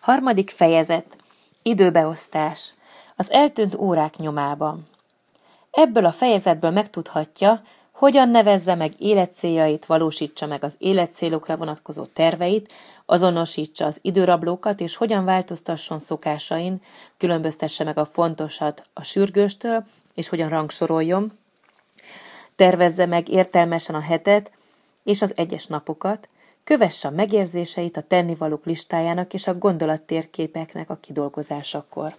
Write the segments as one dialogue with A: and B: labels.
A: Harmadik fejezet. Időbeosztás. Az eltűnt órák nyomában. Ebből a fejezetből megtudhatja, hogyan nevezze meg életcéljait, valósítsa meg az életcélokra vonatkozó terveit, azonosítsa az időrablókat, és hogyan változtasson szokásain, különböztesse meg a fontosat a sürgőstől, és hogyan rangsoroljon, tervezze meg értelmesen a hetet és az egyes napokat, kövesse a megérzéseit a tennivalók listájának és a gondolattérképeknek a kidolgozásakor.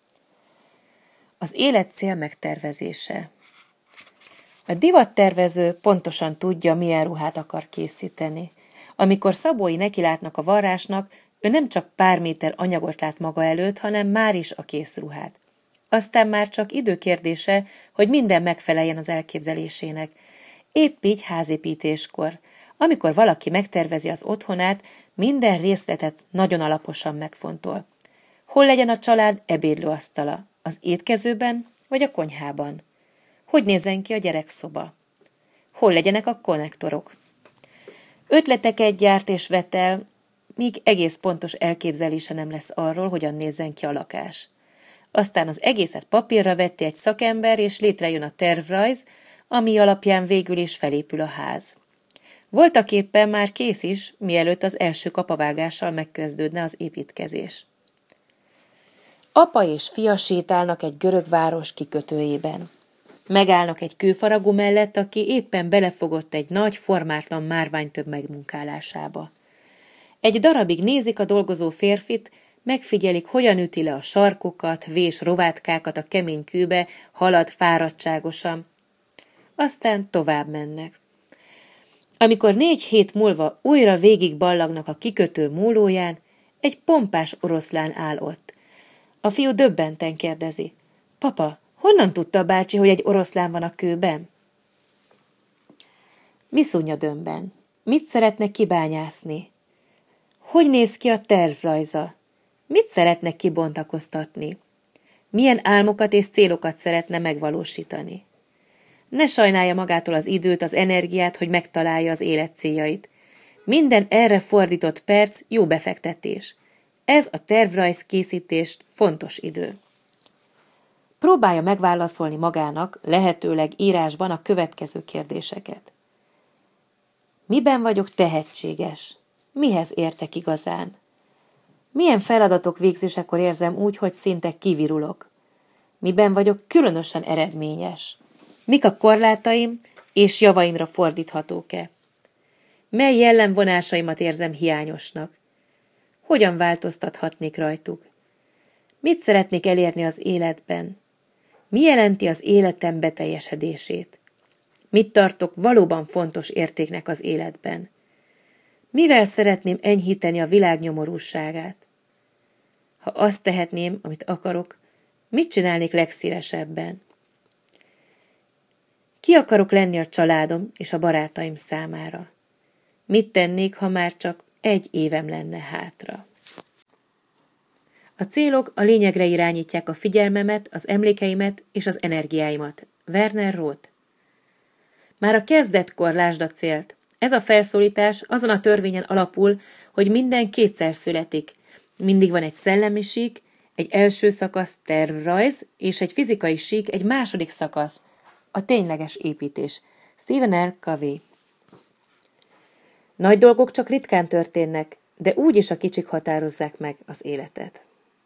A: Az életcél megtervezése. A divattervező pontosan tudja, milyen ruhát akar készíteni. Amikor szabói nekilátnak a varrásnak, ő nem csak pár méter anyagot lát maga előtt, hanem már is a kész ruhát. Aztán már csak időkérdése, hogy minden megfeleljen az elképzelésének. Épp így házépítéskor. Amikor valaki megtervezi az otthonát, minden részletet nagyon alaposan megfontol. Hol legyen a család ebédlőasztala? Az étkezőben vagy a konyhában? Hogy nézzen ki a gyerekszoba? Hol legyenek a konnektorok? Ötleteket gyárt és vet el, míg egész pontos elképzelése nem lesz arról, hogyan nézzen ki a lakás. Aztán az egészet papírra vetti egy szakember, és létrejön a tervrajz, ami alapján végül is felépül a ház. Voltaképpen már kész is, mielőtt az első kapavágással megkezdődne az építkezés. Apa és fia sétálnak egy görög város kikötőjében. Megállnak egy kőfaragó mellett, aki éppen belefogott egy nagy, formátlan márványtömb megmunkálásába. Egy darabig nézik a dolgozó férfit, megfigyelik, hogyan üti le a sarkokat, vés rovátkákat a kemény kőbe, halad fáradtságosan. Aztán tovább mennek. Amikor 4 hét múlva újra végigballagnak a kikötő mólóján, egy pompás oroszlán áll ott. A fiú döbbenten kérdezi: Papa, honnan tudta a bácsi, hogy egy oroszlán van a kőben? Mi szúny a dömbben? Mit szeretne kibányászni? Hogy néz ki a tervrajza? Mit szeretne kibontakoztatni? Milyen álmokat és célokat szeretne megvalósítani? Ne sajnálja magától az időt, az energiát, hogy megtalálja az életcéljait. Minden erre fordított perc jó befektetés. Ez a tervrajz készítést fontos idő. Próbálja megválaszolni magának, lehetőleg írásban a következő kérdéseket. Miben vagyok tehetséges? Mihez értek igazán? Milyen feladatok végzésekor érzem úgy, hogy szinte kivirulok? Miben vagyok különösen eredményes? Mik a korlátaim és javaimra fordíthatók-e? Mely jellemvonásaimat érzem hiányosnak? Hogyan változtathatnék rajtuk? Mit szeretnék elérni az életben? Mi jelenti az életem beteljesedését? Mit tartok valóban fontos értéknek az életben? Mivel szeretném enyhíteni a világ nyomorúságát? Ha azt tehetném, amit akarok, mit csinálnék legszívesebben? Ki akarok lenni a családom és a barátaim számára? Mit tennék, ha már csak 1 évem lenne hátra? A célok a lényegre irányítják a figyelmemet, az emlékeimet és az energiáimat. Werner Roth. Már a kezdetkor lásd a célt. Ez a felszólítás azon a törvényen alapul, hogy minden kétszer születik. Mindig van egy szellemi sík, egy első szakasz tervrajz, és egy fizikai sík, egy második szakasz, a tényleges építés. Stephen R. Covey. Nagy dolgok csak ritkán történnek, de úgyis a kicsik határozzák meg az életet.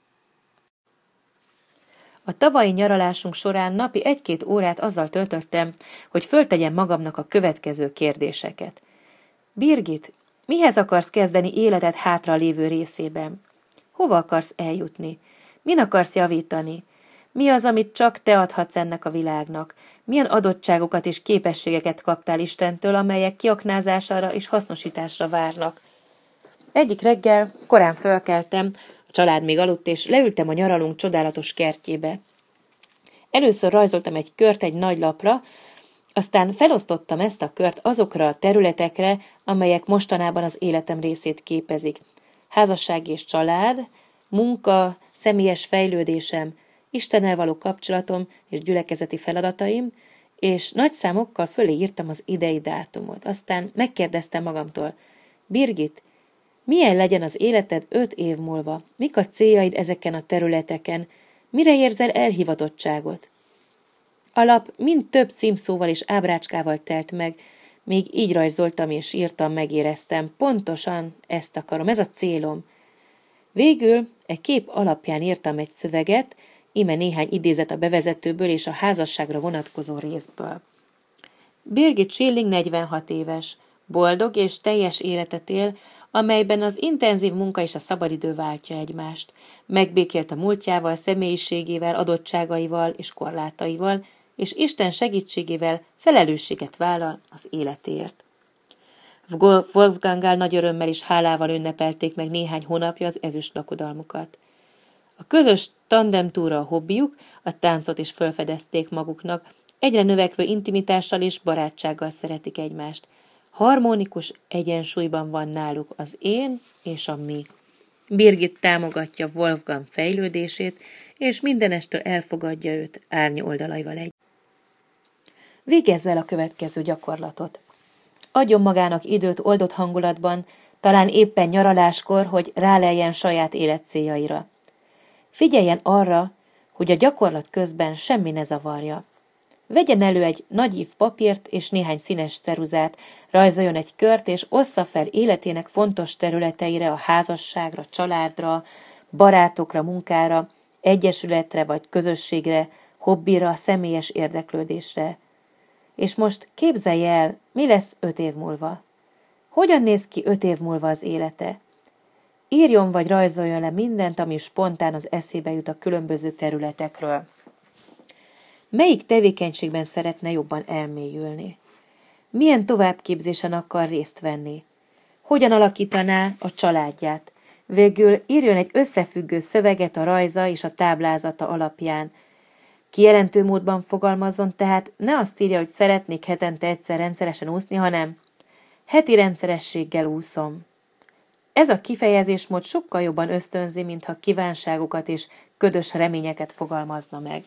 A: A tavalyi nyaralásunk során napi 1-2 órát azzal töltöttem, hogy föltegyem magamnak a következő kérdéseket. Birgit, mihez akarsz kezdeni életed hátra lévő részében? Hova akarsz eljutni? Min akarsz javítani? Mi az, amit csak te adhatsz ennek a világnak? Milyen adottságokat és képességeket kaptál Istentől, amelyek kiaknázására és hasznosításra várnak? Egyik reggel korán fölkeltem, a család még aludt, és leültem a nyaralunk csodálatos kertjébe. Először rajzoltam egy kört egy nagy lapra, aztán felosztottam ezt a kört azokra a területekre, amelyek mostanában az életem részét képezik. Házasság és család, munka, személyes fejlődésem, Istennel való kapcsolatom és gyülekezeti feladataim, és nagy számokkal fölé írtam az idei dátumot. Aztán megkérdeztem magamtól: Birgit, Milyen legyen az életed 5 év múlva? Mik a céljaid ezeken a területeken? Mire érzel elhivatottságot? A lap mind több címszóval és ábrácskával telt meg, még így rajzoltam és írtam, megéreztem. Pontosan ezt akarom, ez a célom. Végül egy kép alapján írtam egy szöveget, íme néhány idézet a bevezetőből és a házasságra vonatkozó részből. Birgit Schilling 46 éves, boldog és teljes életet él, amelyben az intenzív munka és a szabadidő váltja egymást. Megbékélt a múltjával, személyiségével, adottságaival és korlátaival, és Isten segítségével felelősséget vállal az életéért. Wolfganggal nagy örömmel és hálával ünnepelték meg néhány hónapja az ezüst lakodalmukat. A közös tandemtúra a hobbiuk, a táncot is felfedezték maguknak, egyre növekvő intimitással és barátsággal szeretik egymást. Harmonikus egyensúlyban van náluk az én és a mi. Birgit támogatja Wolfgang fejlődését, és mindenestől elfogadja őt árny oldalaival egy. Végezz el a következő gyakorlatot. Adjon magának időt oldott hangulatban, talán éppen nyaraláskor, hogy ráleljen saját életcéljaira. Figyeljen arra, hogy a gyakorlat közben semmi ne zavarja. Vegyen elő egy nagy ív papírt és néhány színes ceruzát, rajzoljon egy kört és ossza fel életének fontos területeire, a házasságra, családra, barátokra, munkára, egyesületre vagy közösségre, hobbira, személyes érdeklődésre. És most képzelje el, mi lesz 5 év múlva. Hogyan néz ki 5 év múlva az élete? Írjon vagy rajzoljon le mindent, ami spontán az eszébe jut a különböző területekről. Melyik tevékenységben szeretne jobban elmélyülni? Milyen továbbképzésen akar részt venni? Hogyan alakítaná a családját? Végül írjon egy összefüggő szöveget a rajza és a táblázata alapján. Kijelentő módban fogalmazzon, tehát ne azt írja, hogy szeretnék hetente egyszer rendszeresen úszni, hanem heti rendszerességgel úszom. Ez a kifejezésmód sokkal jobban ösztönzi, mintha kívánságokat és ködös reményeket fogalmazna meg.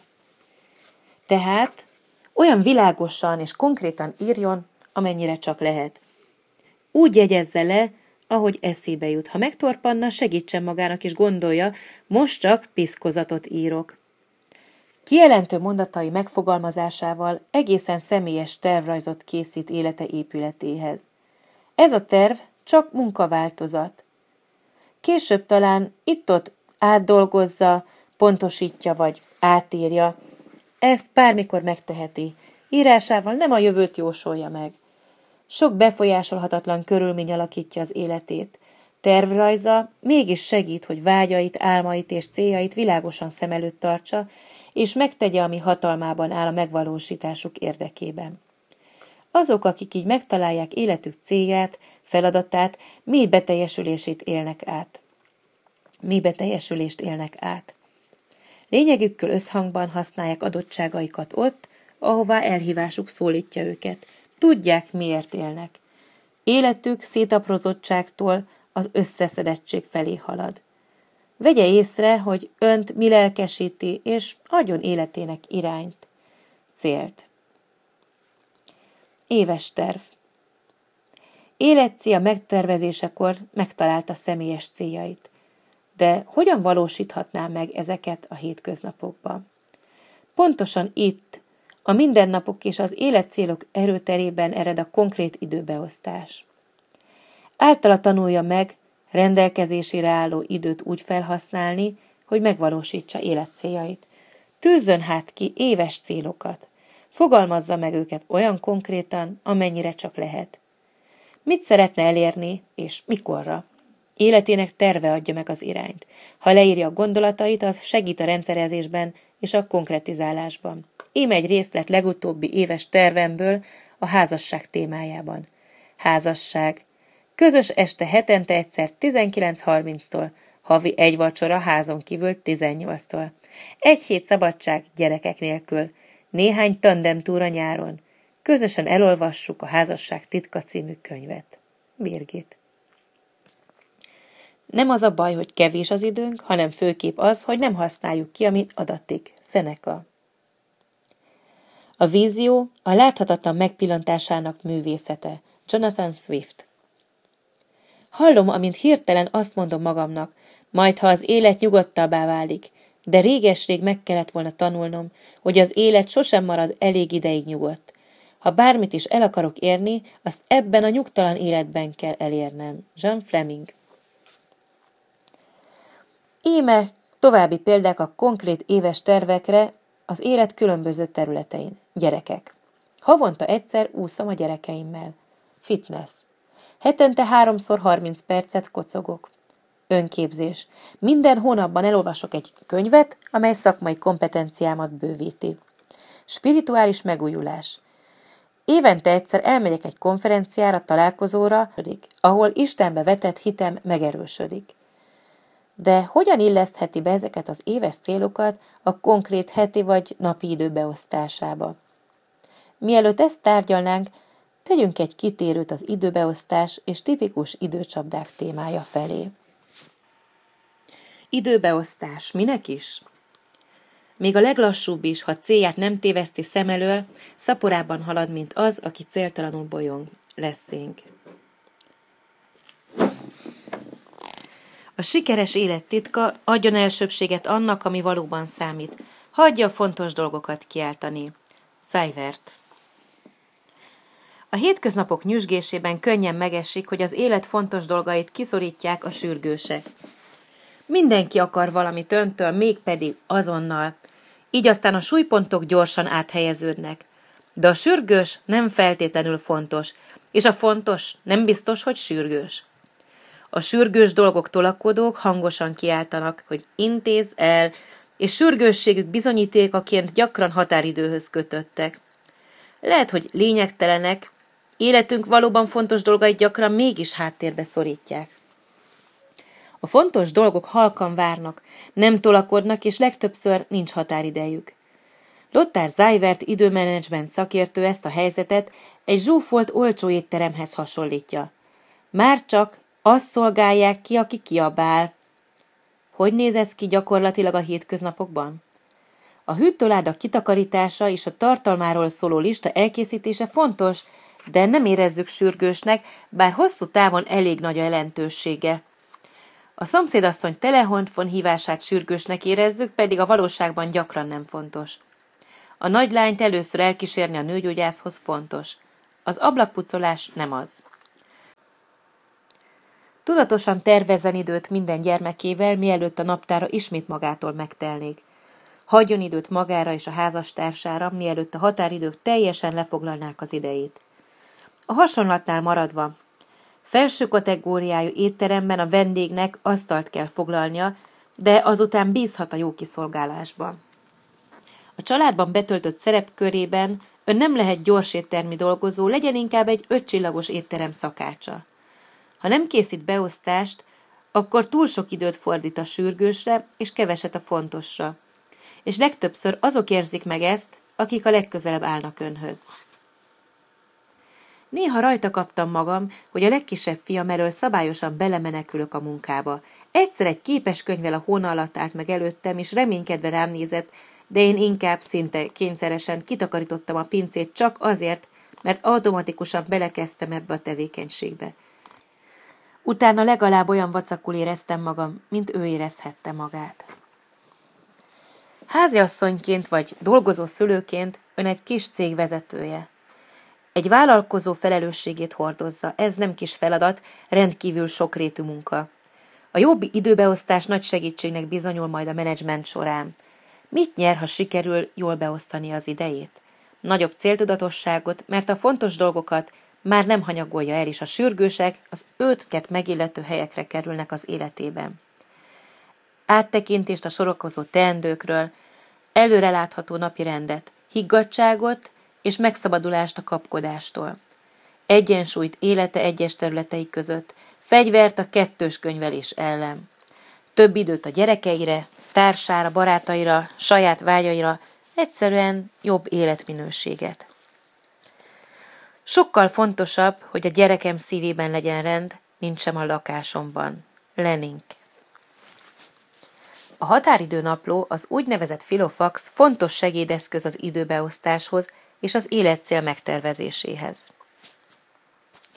A: Tehát olyan világosan és konkrétan írjon, amennyire csak lehet. Úgy jegyezze le, ahogy eszébe jut. Ha megtorpanna, segítsen magának és gondolja, most csak piszkozatot írok. Kijelentő mondatai megfogalmazásával egészen személyes tervrajzot készít élete épületéhez. Ez a terv csak munkaváltozat. Később talán itt-ott átdolgozza, pontosítja vagy átírja. Ezt bármikor megteheti. Írásával nem a jövőt jósolja meg. Sok befolyásolhatatlan körülmény alakítja az életét. Tervrajza mégis segít, hogy vágyait, álmait és céljait világosan szem előtt tartsa, és megtegye, ami hatalmában áll a megvalósításuk érdekében. Azok, akik így megtalálják életük célját, feladatát, mély beteljesülést élnek át. Lényegükkel összhangban használják adottságaikat ott, ahová elhívásuk szólítja őket. Tudják, miért élnek. Életük szétaprozottságtól az összeszedettség felé halad. Vegye észre, hogy önt mi lelkesíti, és adjon életének irányt, célt. Éves terv. Életcélja megtervezésekor megtalálta személyes céljait. De hogyan valósíthatná meg ezeket a hétköznapokban? Pontosan itt, a mindennapok és az életcélok erőterében ered a konkrét időbeosztás. Általa tanulja meg rendelkezésére álló időt úgy felhasználni, hogy megvalósítsa életcéljait. Tűzzön hát ki éves célokat. Fogalmazza meg őket olyan konkrétan, amennyire csak lehet. Mit szeretne elérni, és mikorra? Életének terve adja meg az irányt. Ha leírja a gondolatait, az segít a rendszerezésben és a konkretizálásban. Íme egy részlet legutóbbi éves tervemből a házasság témájában. Házasság. Közös este hetente egyszer 19:30-tól, havi egy vacsora házon kívül 18-tól. Egy hét szabadság gyerekek nélkül, néhány tandemtúra nyáron. Közösen elolvassuk a Házasság titka című könyvet. Birgit. Nem az a baj, hogy kevés az időnk, hanem főképp az, hogy nem használjuk ki, amit adatik. Seneca. A vízió a láthatatlan megpillantásának művészete. Jonathan Swift. Hallom, amint hirtelen azt mondom magamnak, majd ha az élet nyugodtabbá válik, de réges-rég meg kellett volna tanulnom, hogy az élet sosem marad elég ideig nyugodt. Ha bármit is el akarok érni, azt ebben a nyugtalan életben kell elérnem. Jean Fleming. Íme további példák a konkrét éves tervekre az élet különböző területein. Gyerekek. Havonta egyszer úszom a gyerekeimmel. Fitness. Hetente 3-szor 30 percet kocogok. Önképzés. Minden hónapban elolvasok egy könyvet, amely szakmai kompetenciámat bővíti. Spirituális megújulás. Évente egyszer elmegyek egy konferenciára, találkozóra, ahol Istenbe vetett hitem megerősödik. De hogyan illesztheti be ezeket az éves célokat a konkrét heti vagy napi időbeosztásába? Mielőtt ezt tárgyalnánk, tegyünk egy kitérőt az időbeosztás és tipikus időcsapdák témája felé. Időbeosztás minek is? Még a leglassúbb is, ha célját nem téveszti szem elől, szaporában halad, mint az, aki céltalanul bolyong. Lessing. A sikeres élet titka: adjon elsőbbséget annak, ami valóban számít. Hagyja a fontos dolgokat kiáltani. Seivert. A hétköznapok nyüzsgésében könnyen megesik, hogy az élet fontos dolgait kiszorítják a sürgősek. Mindenki akar valamit öntől, mégpedig azonnal. Így aztán a súlypontok gyorsan áthelyeződnek. De a sürgős nem feltétlenül fontos, és a fontos nem biztos, hogy sürgős. A sürgős dolgok tolakodók hangosan kiáltanak, hogy intézz el, és sürgősségük bizonyítékaként gyakran határidőhöz kötöttek. Lehet, hogy lényegtelenek, életünk valóban fontos dolgait gyakran mégis háttérbe szorítják. A fontos dolgok halkan várnak, nem tolakodnak, és legtöbbször nincs határidejük. Lothar Seivert időmenedzsment szakértő ezt a helyzetet egy zsúfolt olcsó étteremhez hasonlítja. Már csak azt szolgálják ki, aki kiabál. Hogy néz ez ki gyakorlatilag a hétköznapokban? A hűtőláda kitakarítása és a tartalmáról szóló lista elkészítése fontos, de nem érezzük sürgősnek, bár hosszú távon elég nagy a jelentősége. A szomszédasszony telefonhívását hívását sürgősnek érezzük, pedig a valóságban gyakran nem fontos. A nagylányt először elkísérni a nőgyógyászhoz fontos. Az ablakpucolás nem az. Tudatosan tervezzen időt minden gyermekével, mielőtt a naptára ismét magától megtelnék. Hagyjon időt magára és a házastársára, mielőtt a határidők teljesen lefoglalnák az idejét. A hasonlatnál maradva, felső kategóriájú étteremben a vendégnek asztalt kell foglalnia, de azután bízhat a jó kiszolgálásban. A családban betöltött szerepkörében ön nem lehet gyors éttermi dolgozó, legyen inkább egy 5 csillagos étterem szakácsa. Ha nem készít beosztást, akkor túl sok időt fordít a sürgősre, és keveset a fontosra. És legtöbbször azok érzik meg ezt, akik a legközelebb állnak önhöz. Néha rajta kaptam magam, hogy a legkisebb fiam elől szabályosan belemenekülök a munkába. Egyszer egy képeskönyvvel a hóna alatt állt meg előttem, és reménykedve rám nézett, de én inkább szinte kényszeresen kitakarítottam a pincét csak azért, mert automatikusan belekezdtem ebbe a tevékenységbe. Utána legalább olyan vacakul éreztem magam, mint ő érezhette magát. Háziasszonyként vagy dolgozó szülőként ön egy kis cég vezetője. Egy vállalkozó felelősségét hordozza, ez nem kis feladat, rendkívül sokrétű munka. A jobb időbeosztás nagy segítségnek bizonyul majd a menedzsment során. Mit nyer, ha sikerül jól beosztani az idejét? Nagyobb céltudatosságot, mert a fontos dolgokat már nem hanyagolja el, és a sürgősek az őket megillető helyekre kerülnek az életében. Áttekintést a sorakozó teendőkről, előrelátható napirendet, higgadtságot és megszabadulást a kapkodástól. Egyensúlyt élete egyes területei között, fegyvert a kettős könyvelés ellen. Több időt a gyerekeire, társára, barátaira, saját vágyaira, egyszerűen jobb életminőséget. Sokkal fontosabb, hogy a gyerekem szívében legyen rend, mint sem a lakásomban. Lenin. A határidőnapló, az úgynevezett filofax fontos segédeszköz az időbeosztáshoz és az életcél megtervezéséhez.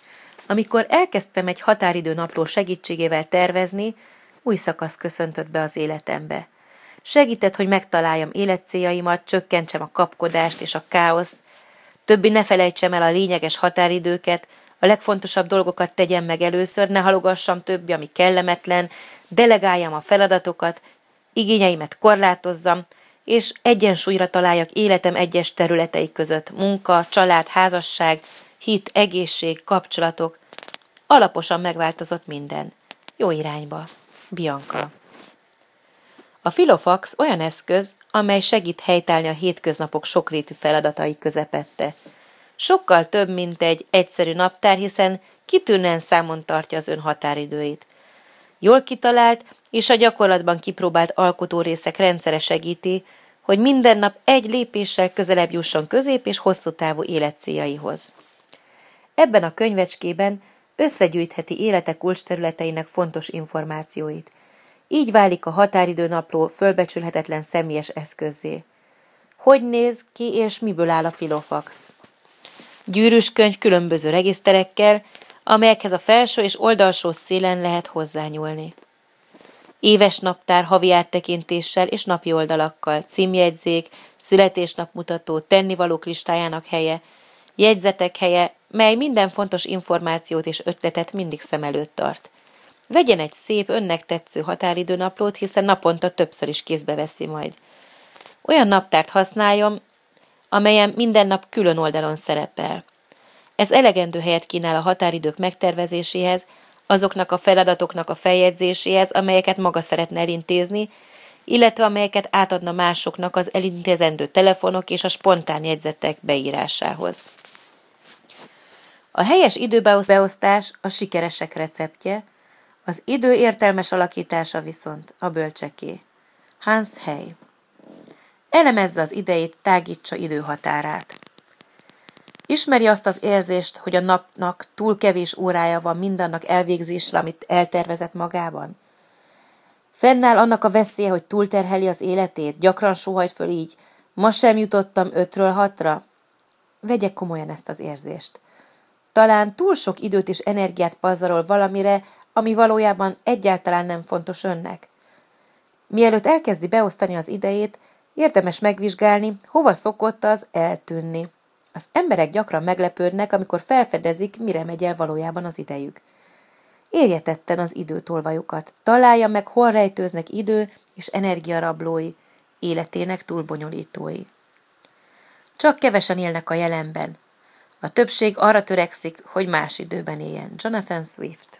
A: Amikor elkezdtem egy határidő napló segítségével tervezni, új szakasz köszöntött be az életembe. Segített, hogy megtaláljam életcéljaimat, csökkentsem a kapkodást és a káoszt, többi ne felejtsem el a lényeges határidőket, a legfontosabb dolgokat tegyem meg először, ne halogassam többi, ami kellemetlen, delegáljam a feladatokat, igényeimet korlátozzam, és egyensúlyra találjak életem egyes területei között, munka, család, házasság, hit, egészség, kapcsolatok. Alaposan megváltozott minden. Jó irányba. Bianca. A Filofax olyan eszköz, amely segít helytállni a hétköznapok sokrétű feladatai közepette. Sokkal több, mint egy egyszerű naptár, hiszen kitűnően számon tartja az ön határidőit. Jól kitalált és a gyakorlatban kipróbált alkotórészek rendszere segíti, hogy minden nap egy lépéssel közelebb jusson közép- és hosszú távú életcéljaihoz. Ebben a könyvecskében összegyűjtheti élete kulcsterületeinek fontos információit. Így válik a határidő napló fölbecsülhetetlen személyes eszközzé. Hogy néz ki és miből áll a Filofax? Gyűrűs könyv különböző regiszterekkel, amelyekhez a felső és oldalsó szélen lehet hozzányúlni. Éves naptár havi áttekintéssel és napi oldalakkal, címjegyzék, születésnapmutató, tennivalók listájának helye, jegyzetek helye, mely minden fontos információt és ötletet mindig szem előtt tart. Vegyen egy szép, önnek tetsző határidőnaplót, hiszen naponta többször is kézbe veszi majd. Olyan naptárt használjon, amelyen minden nap külön oldalon szerepel. Ez elegendő helyet kínál a határidők megtervezéséhez, azoknak a feladatoknak a feljegyzéséhez, amelyeket maga szeretne elintézni, illetve amelyeket átadna másoknak az elintézendő telefonok és a spontán jegyzetek beírásához. A helyes időbeosztás a sikeresek receptje, az idő értelmes alakítása viszont a bölcseké. Hans Hey. Elemezze az idejét, tágítsa időhatárát. Ismeri azt az érzést, hogy a napnak túl kevés órája van mindannak elvégzésre, amit eltervezett magában? Fennáll annak a veszélye, hogy túlterheli az életét, gyakran sóhajt föl így, ma sem jutottam 5-ről 6-ra? Vegye komolyan ezt az érzést. Talán túl sok időt és energiát pazarol valamire, ami valójában egyáltalán nem fontos önnek. Mielőtt elkezdi beosztani az idejét, érdemes megvizsgálni, hova szokott az eltűnni. Az emberek gyakran meglepődnek, amikor felfedezik, mire megy el valójában az idejük. Érje tetten az időtolvajukat, találja meg, hol rejtőznek idő és energiarablói, életének túlbonyolítói. Csak kevesen élnek a jelenben. A többség arra törekszik, hogy más időben éljen. Jonathan Swift.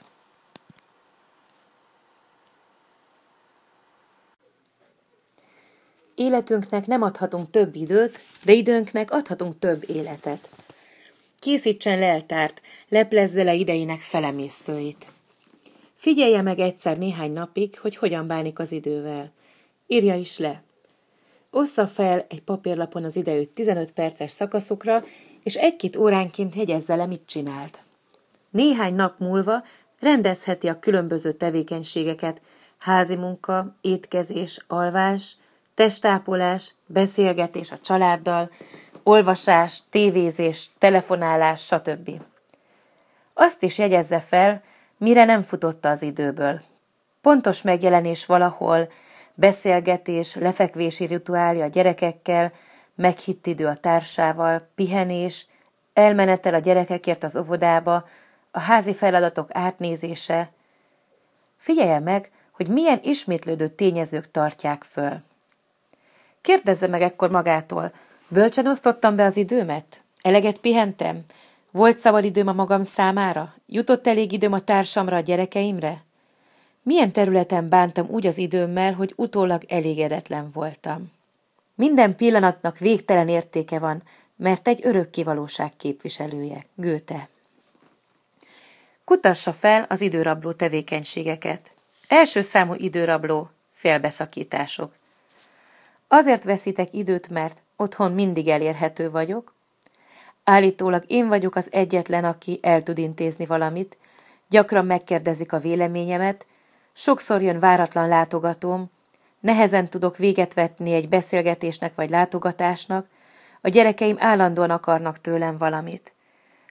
A: Életünknek nem adhatunk több időt, de időnknek adhatunk több életet. Készítsen leltárt, leplezze le idejének felemésztőit. Figyelje meg egyszer néhány napig, hogy hogyan bánik az idővel. Írja is le. Ossza fel egy papírlapon az idejét 15 perces szakaszokra, és 1-2 óránként jegyezze le, mit csinált. Néhány nap múlva rendezheti a különböző tevékenységeket, házi munka, étkezés, alvás, testápolás, beszélgetés a családdal, olvasás, tévézés, telefonálás, stb. Azt is jegyezze fel, mire nem futotta az időből. Pontos megjelenés valahol, beszélgetés, lefekvési rituálja a gyerekekkel, meghitt idő a társával, pihenés, elmenetel a gyerekekért az óvodába, a házi feladatok átnézése. Figyelje meg, hogy milyen ismétlődő tényezők tartják föl. Kérdezze meg ekkor magától, bölcsen osztottam be az időmet? Eleget pihentem? Volt szabad időm a magam számára? Jutott elég időm a társamra, a gyerekeimre? Milyen területen bántam úgy az időmmel, hogy utólag elégedetlen voltam? Minden pillanatnak végtelen értéke van, mert egy örökké valóság képviselője. Goethe. Kutassa fel az időrabló tevékenységeket. Első számú időrabló, félbeszakítások. Azért veszítek időt, mert otthon mindig elérhető vagyok. Állítólag én vagyok az egyetlen, aki el tud intézni valamit. Gyakran megkérdezik a véleményemet, sokszor jön váratlan látogatóm, nehezen tudok véget vetni egy beszélgetésnek vagy látogatásnak, a gyerekeim állandóan akarnak tőlem valamit.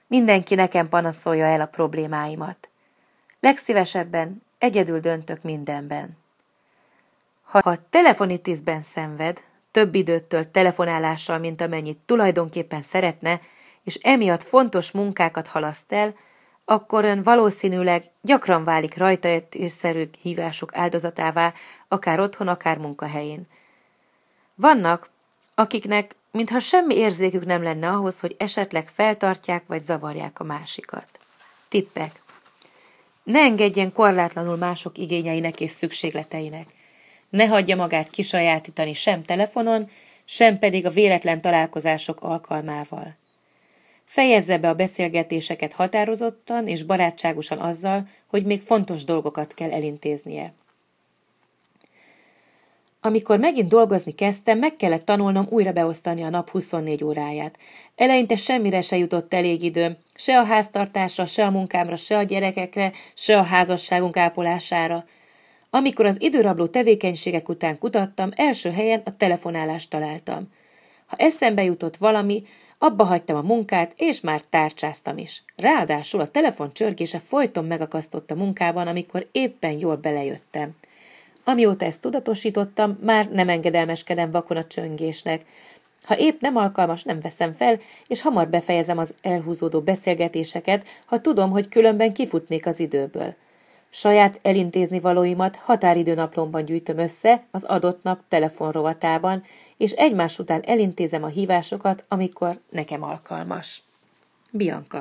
A: Mindenki nekem panaszolja el a problémáimat. Legszívesebben egyedül döntök mindenben. Ha telefonitisben szenved, több időt tölt telefonálással, mint amennyit tulajdonképpen szeretne, és emiatt fontos munkákat halaszt el, akkor ön valószínűleg gyakran válik rajtaütésszerű hívások áldozatává, akár otthon, akár munkahelyén. Vannak, akiknek mintha semmi érzékük nem lenne ahhoz, hogy esetleg feltartják vagy zavarják a másikat. Tippek. Ne engedjen korlátlanul mások igényeinek és szükségleteinek. Ne hagyja magát kisajátítani sem telefonon, sem pedig a véletlen találkozások alkalmával. Fejezze be a beszélgetéseket határozottan és barátságosan azzal, hogy még fontos dolgokat kell elintéznie. Amikor megint dolgozni kezdtem, meg kellett tanulnom újra beosztani a nap 24 óráját. Eleinte semmire se jutott elég időm, se a háztartásra, se a munkámra, se a gyerekekre, se a házasságunk ápolására. Amikor az időrabló tevékenységek után kutattam, első helyen a telefonálást találtam. Ha eszembe jutott valami, abba hagytam a munkát, és már tárcsáztam is. Ráadásul a telefon csörgése folyton megakasztott a munkában, amikor éppen jól belejöttem. Amióta ezt tudatosítottam, már nem engedelmeskedem vakon a csöngésnek. Ha épp nem alkalmas, nem veszem fel, és hamar befejezem az elhúzódó beszélgetéseket, ha tudom, hogy különben kifutnék az időből. Saját elintézni valóimat határidőnaplomban gyűjtöm össze az adott nap telefonrovatában, és egymás után elintézem a hívásokat, amikor nekem alkalmas. Bianca.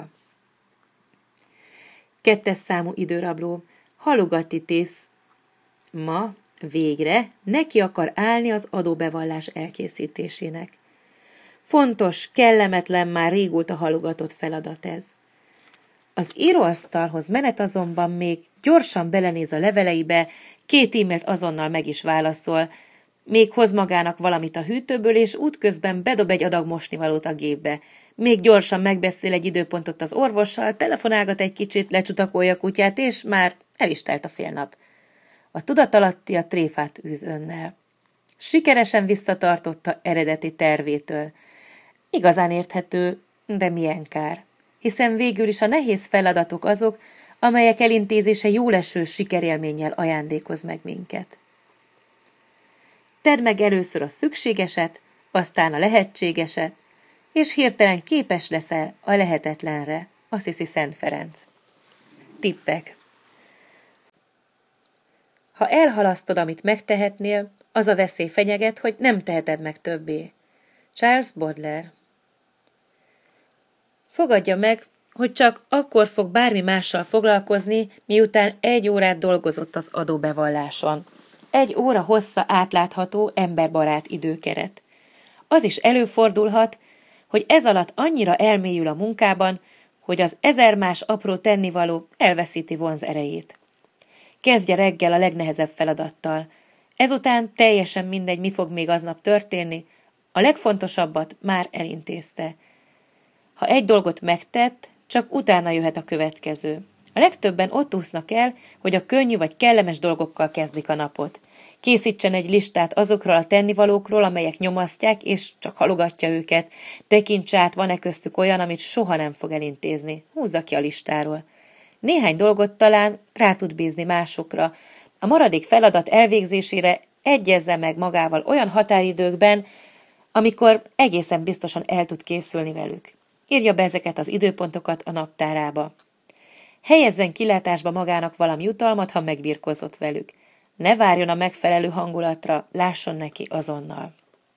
A: 2. számú időrabló. Halugatitis. Ma, végre, neki akar állni az adóbevallás elkészítésének. Fontos, kellemetlen, már régóta halogatott feladat ez. Az íróasztalhoz menet azonban még gyorsan belenéz a leveleibe, 2 e-mailt azonnal meg is válaszol, még hoz magának valamit a hűtőből, és útközben bedob egy adag mosnivalót a gépbe. Még gyorsan megbeszél egy időpontot az orvossal, telefonálgat egy kicsit, lecsutakolja a kutyát, és már el is telt a fél nap. A tudatalatti a tréfát űz önnel. Sikeresen visszatartotta eredeti tervétől. Igazán érthető, de milyen kár. Hiszen végül is a nehéz feladatok azok, amelyek elintézése jóleső sikerélménnyel ajándékoz meg minket. Tedd meg először a szükségeset, aztán a lehetségeset, és hirtelen képes leszel a lehetetlenre, azt hiszi Szent Ferenc. Tippek. Ha elhalasztod, amit megtehetnél, az a veszély fenyeget, hogy nem teheted meg többé. Charles Baudelaire. Fogadja meg, hogy csak akkor fog bármi mással foglalkozni, miután 1 órát dolgozott az adóbevalláson. 1 óra hossza átlátható, emberbarát időkeret. Az is előfordulhat, hogy ez alatt annyira elmélyül a munkában, hogy az 1000 más apró tennivaló elveszíti vonzerejét. Kezdje reggel a legnehezebb feladattal. Ezután teljesen mindegy, mi fog még aznap történni, a legfontosabbat már elintézte. Ha egy dolgot megtett, csak utána jöhet a következő. A legtöbben ott úsznak el, hogy a könnyű vagy kellemes dolgokkal kezdik a napot. Készítsen egy listát azokról a tennivalókról, amelyek nyomasztják, és csak halogatja őket. Tekintse át, van-e köztük olyan, amit soha nem fog elintézni. Húzza ki a listáról. Néhány dolgot talán rá tud bízni másokra. A maradék feladat elvégzésére egyezze meg magával olyan határidőkben, amikor egészen biztosan el tud készülni velük. Írja be ezeket az időpontokat a naptárába. Helyezzen kilátásba magának valami jutalmat, ha megbirkózott velük. Ne várjon a megfelelő hangulatra, lásson neki azonnal.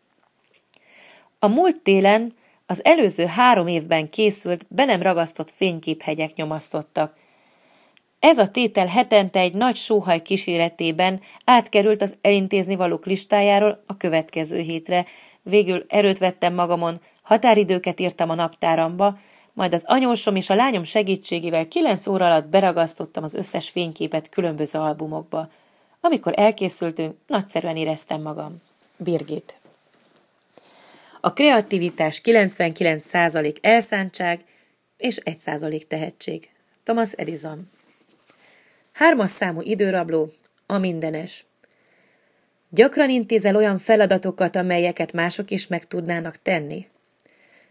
A: A múlt télen az előző 3 évben készült, be nem ragasztott fényképhegyek nyomasztottak. Ez a tétel hetente egy nagy sóhaj kíséretében átkerült az elintézni valók listájáról a következő hétre. Végül erőt vettem magamon, határidőket írtam a naptáramba, majd az anyósom és a lányom segítségével 9 óra alatt beragasztottam az összes fényképet különböző albumokba. Amikor elkészültünk, nagyszerűen éreztem magam. Birgit. A kreativitás 99% elszántság és 1% tehetség. Thomas Edison. 3. számú időrabló, a mindenes. Gyakran intézel olyan feladatokat, amelyeket mások is meg tudnának tenni.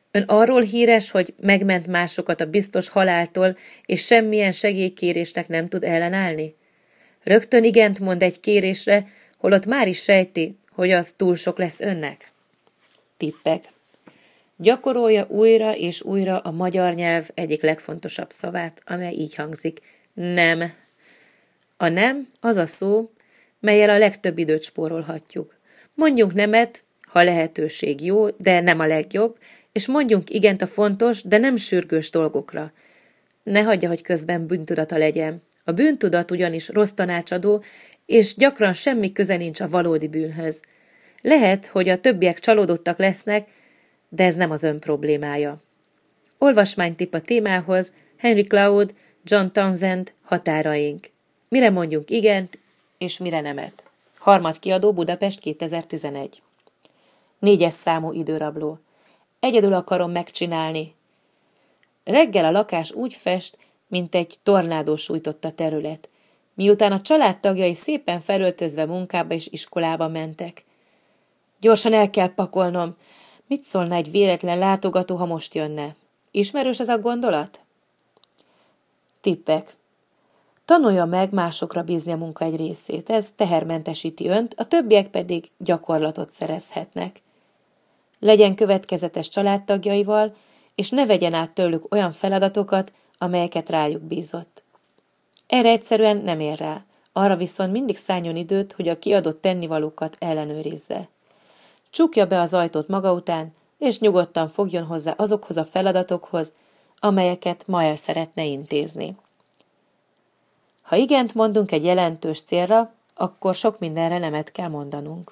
A: Ön arról híres, hogy megment másokat a biztos haláltól, és semmilyen segélykérésnek nem tud ellenállni? Rögtön igent mond egy kérésre, holott már is sejti, hogy az túl sok lesz önnek. Tippek. Gyakorolja újra és újra a magyar nyelv egyik legfontosabb szavát, amely így hangzik. Nem. A nem az a szó, mellyel a legtöbb időt spórolhatjuk. Mondjunk nemet, ha lehetőség jó, de nem a legjobb, és mondjunk igent a fontos, de nem sürgős dolgokra. Ne hagyja, hogy közben bűntudata legyen. A bűntudat ugyanis rossz tanácsadó, és gyakran semmi köze nincs a valódi bűnhöz. Lehet, hogy a többiek csalódottak lesznek, de ez nem az ön problémája. Olvasmánytipp a témához, Henry Cloud, John Townsend, Határaink. Mire mondjunk igent, és mire nemet. Harmadkiadó, Budapest 2011. 4. számú időrabló. Egyedül akarom megcsinálni. Reggel a lakás úgy fest, mint egy tornádó sújtotta terület, miután a családtagjai szépen felöltözve munkába és iskolába mentek. Gyorsan el kell pakolnom. Mit szólna egy véletlen látogató, ha most jönne? Ismerős ez a gondolat? Tippek. Tanulja meg másokra bízni a munka egy részét, ez tehermentesíti önt, a többiek pedig gyakorlatot szerezhetnek. Legyen következetes családtagjaival, és ne vegyen át tőlük olyan feladatokat, amelyeket rájuk bízott. Erre egyszerűen nem ér rá, arra viszont mindig szálljon időt, hogy a kiadott tennivalókat ellenőrizze. Csukja be az ajtót maga után, és nyugodtan fogjon hozzá azokhoz a feladatokhoz, amelyeket ma el szeretne intézni. Ha igent mondunk egy jelentős célra, akkor sok mindenre nemet kell mondanunk.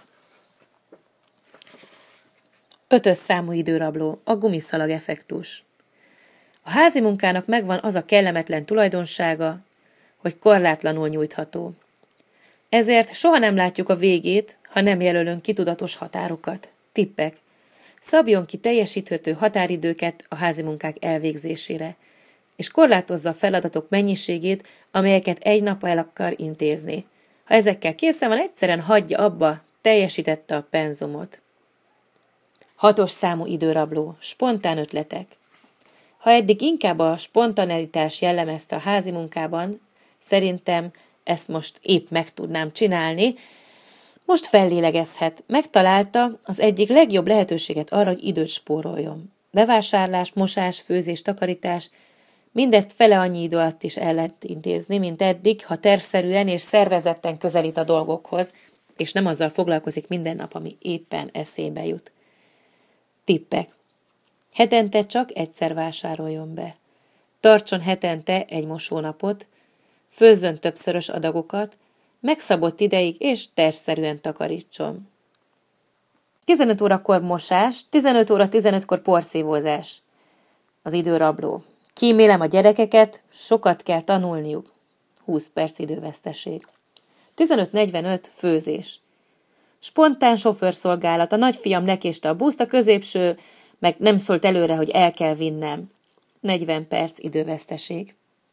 A: 5. számú időrabló, a gumiszalag effektus. A házi munkának megvan az a kellemetlen tulajdonsága, hogy korlátlanul nyújtható. Ezért soha nem látjuk a végét, ha nem jelölünk ki tudatos határokat. Tippek. Szabjon ki teljesíthető határidőket a házi munkák elvégzésére, és korlátozza a feladatok mennyiségét, amelyeket egy nap el akar intézni. Ha ezekkel készen van, egyszerűen hagyja abba, teljesítette a penzumot. 6. számú időrabló, spontán ötletek. Ha eddig inkább a spontaneitás jellemezte a házi munkában, szerintem ezt most épp meg tudnám csinálni, most fellélegezhet, megtalálta az egyik legjobb lehetőséget arra, hogy időt spóroljon. Bevásárlás, mosás, főzés, takarítás, mindezt fele annyi idő alatt is el lehet intézni, mint eddig, ha tervszerűen és szervezetten közelít a dolgokhoz, és nem azzal foglalkozik minden nap, ami éppen eszébe jut. Tippek. Hetente csak egyszer vásároljon be. Tartson hetente egy mosónapot, főzzön többszörös adagokat, megszabott ideig és tervszerűen takarítson. 15 órakor mosás, 15 óra 15-kor porszívózás. Az időrabló. Kímélem a gyerekeket, sokat kell tanulniuk. 20 perc időveszteség. 15:45 főzés. Spontán sofőrszolgálat, a nagyfiam lekéste a buszt, a középső meg nem szólt előre, hogy el kell vinnem. 40 perc időveszteség.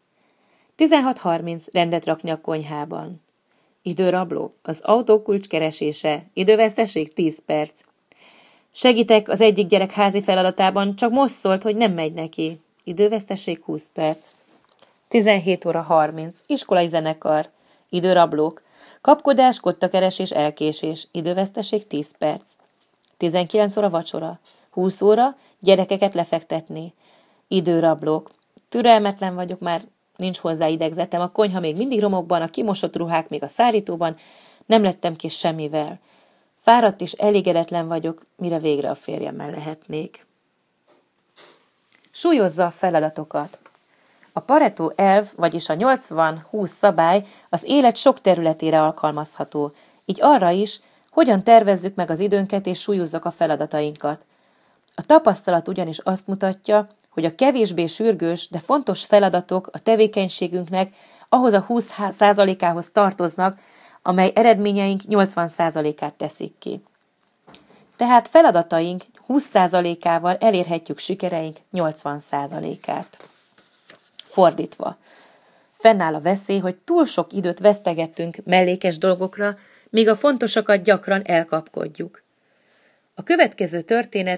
A: 16:30 rendet rakni a konyhában. Időrabló, az autókulcs keresése, időveszteség 10 perc. Segítek az egyik gyerek házi feladatában, csak most szólt, hogy nem megy neki. Időveszteség 20 perc. 17:30 iskolai zenekar. Időrablók. Kapkodás, kottakeresés, elkésés. Időveszteség 10 perc. 19 óra vacsora. 20 óra gyerekeket lefektetni. Időrablók. Türelmetlen vagyok, már nincs hozzá idegzetem, a konyha még mindig romokban, a kimosott ruhák még a szárítóban, nem lettem kész semmivel. Fáradt és elégedetlen vagyok, mire végre a férjemmel lehetnék. Súlyozza a feladatokat. A Pareto elv, vagyis a 80-20 szabály az élet sok területére alkalmazható, így arra is, hogyan tervezzük meg az időnket és súlyozzuk a feladatainkat. A tapasztalat ugyanis azt mutatja, hogy a kevésbé sürgős, de fontos feladatok a tevékenységünknek ahhoz a 20%-ához tartoznak, amely eredményeink 80%-át teszik ki. Tehát feladataink 20%-ával elérhetjük sikereink 80%-át. Fordítva. Fennáll a veszély, hogy túl sok időt vesztegetünk mellékes dolgokra, míg a fontosakat gyakran elkapkodjuk. A következő történet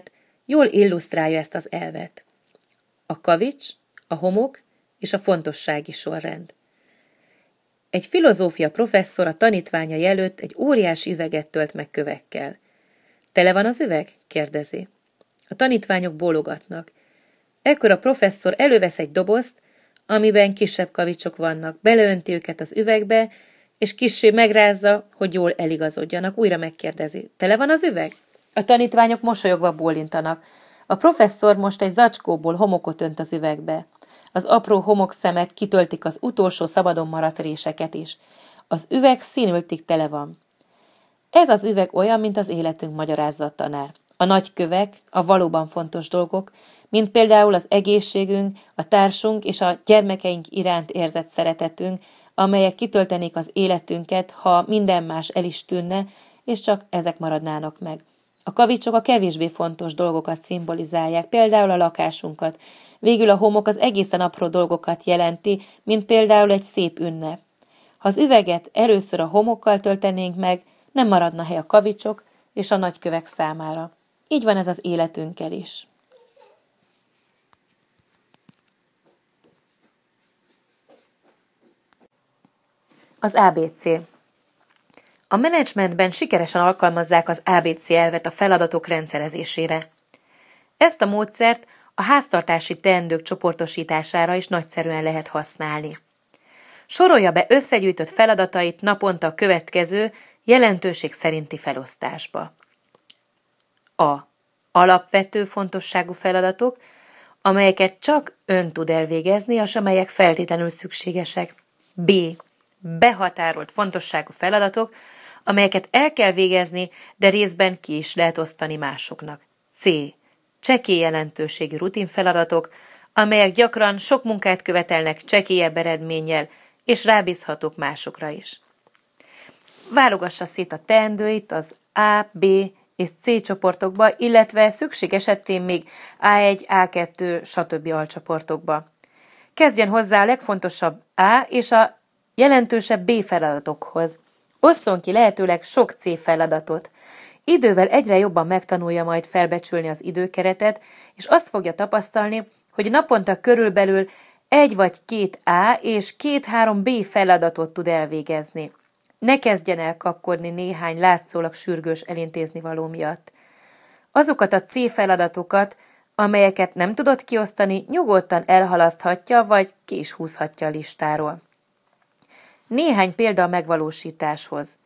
A: jól illusztrálja ezt az elvet. A kavics, a homok és a fontossági sorrend. Egy filozófia professzor a tanítványai előtt egy óriási üveget tölt meg kövekkel. Tele van az üveg? Kérdezi. A tanítványok bólogatnak. Ekkor a professzor elővesz egy dobozt, amiben kisebb kavicsok vannak, beleönti őket az üvegbe, és kissé megrázza, hogy jól eligazodjanak. Újra megkérdezi. Tele van az üveg? A tanítványok mosolyogva bólintanak. A professzor most egy zacskóból homokot önt az üvegbe. Az apró homokszemek kitöltik az utolsó szabadon maradt réseket is. Az üveg színültig tele van. Ez az üveg olyan, mint az életünk, magyarázza a tanár. A nagy kövek, a valóban fontos dolgok, mint például az egészségünk, a társunk és a gyermekeink iránt érzett szeretetünk, amelyek kitöltenék az életünket, ha minden más el is tűnne, és csak ezek maradnának meg. A kavicsok a kevésbé fontos dolgokat szimbolizálják, például a lakásunkat. Végül a homok az egészen apró dolgokat jelenti, mint például egy szép ünnep. Ha az üveget először a homokkal töltenénk meg, nem maradna hely a kavicsok és a nagykövek számára. Így van ez az életünkkel is. Az ABC. A menedzsmentben sikeresen alkalmazzák az ABC elvet a feladatok rendszerezésére. Ezt a módszert a háztartási teendők csoportosítására is nagyszerűen lehet használni. Sorolja be összegyűjtött feladatait naponta a következő jelentőség szerinti felosztásba. A. Alapvető fontosságú feladatok, amelyeket csak ön tud elvégezni, és amelyek feltétlenül szükségesek. B. Behatárolt fontosságú feladatok, amelyeket el kell végezni, de részben ki is lehet osztani másoknak. C. Csekély jelentőségű rutinfeladatok, amelyek gyakran sok munkát követelnek csekélyebb eredménnyel, és rábízhatók másokra is. Válogassa szét a teendőit az A, B és C csoportokba, illetve szükség esetén még A1, A2, stb. Alcsoportokba. Kezdjen hozzá a legfontosabb A és a jelentősebb B feladatokhoz. Osszon ki lehetőleg sok C feladatot. Idővel egyre jobban megtanulja majd felbecsülni az időkeretet, és azt fogja tapasztalni, hogy naponta körülbelül 1 vagy 2 A és 2-3 B feladatot tud elvégezni. Ne kezdjen el kapkodni néhány látszólag sürgős elintéznivaló miatt. Azokat a C feladatokat, amelyeket nem tudott kiosztani, nyugodtan elhalaszthatja, vagy ki is húzhatja a listáról. Néhány példa a megvalósításhoz.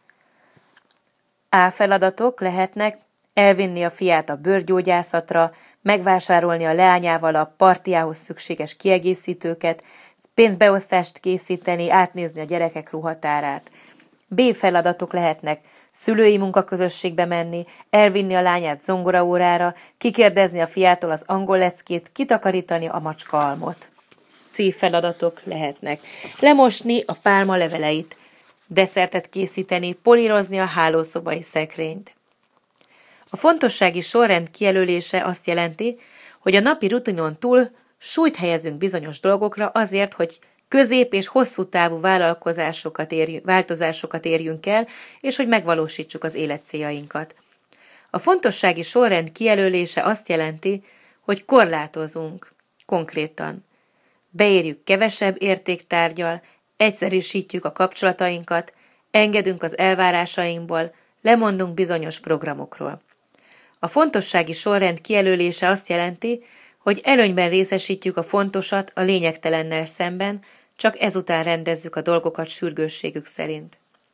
A: A feladatok lehetnek elvinni a fiát a bőrgyógyászatra, megvásárolni a leányával a partiához szükséges kiegészítőket, pénzbeosztást készíteni, átnézni a gyerekek ruhatárát. B feladatok lehetnek szülői munkaközösségbe menni, elvinni a lányát zongoraórára, kikérdezni a fiától az angol leckét, kitakarítani a macskaalmot. C feladatok lehetnek lemosni a pálma leveleit, desszertet készíteni, polírozni a hálószobai szekrényt. A fontossági sorrend kijelölése azt jelenti, hogy a napi rutinon túl súlyt helyezünk bizonyos dolgokra azért, hogy közép- és hosszú távú változásokat érjünk el, és hogy megvalósítsuk az életcéljainkat. A fontossági sorrend kijelölése azt jelenti, hogy korlátozunk, konkrétan. Beérjük kevesebb értéktárggyal, egyszerűsítjük a kapcsolatainkat, engedünk az elvárásainkból, lemondunk bizonyos programokról. A fontossági sorrend kijelölése azt jelenti, hogy előnyben részesítjük a fontosat a lényegtelennel szemben, csak ezután rendezzük a dolgokat sürgősségük szerint.